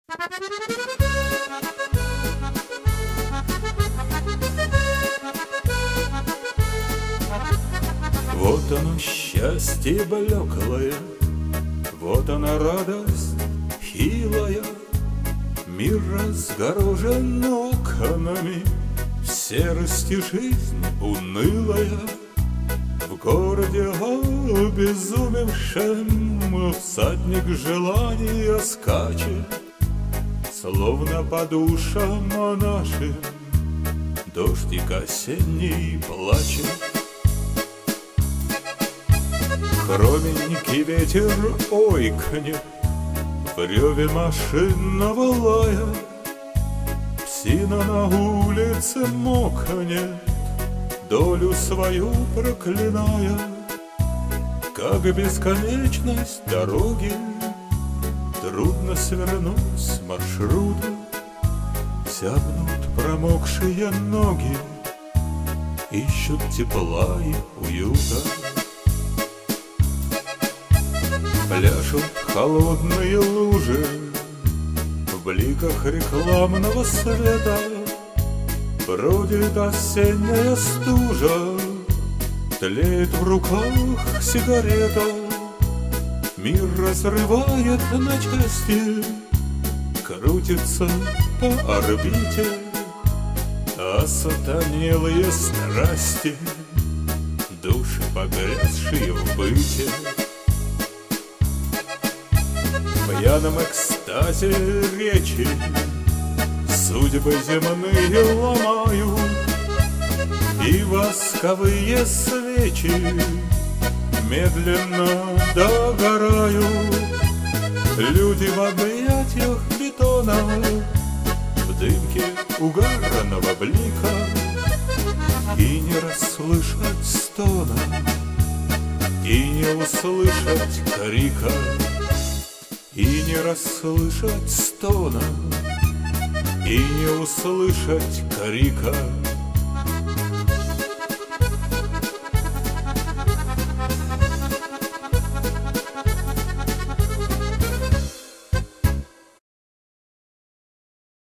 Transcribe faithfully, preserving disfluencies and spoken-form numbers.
Вот оно счастье блеклое, вот она радость хилая. Мир разгорожен окнами, в серости жизнь унылая. В городе обезумевшем всадник желания скачет, словно по душам нашим дождик осенний плачет. Хроменький ветер ойкнет в реве машинного лая. Псина на улице мокнет, долю свою проклиная. Как бесконечность дороги, трудно свернуть с маршрута. Зябнут промокшие ноги, ищут тепла и уюта. Пляшут холодные лужи в бликах рекламного света. Бродит осенняя стужа, тлеет в руках сигарета. Мир разрывает на части, крутится по орбите, а сатанелые страсти, души погрязшие в быте. В пьяном экстазе речи судьбы земные ломают, и восковые свечи медленно догорают. Люди в объятиях бетона, в дымке угарного блика, и не расслышать стона, и не услышать крика, и не расслышать стона, и не услышать крика.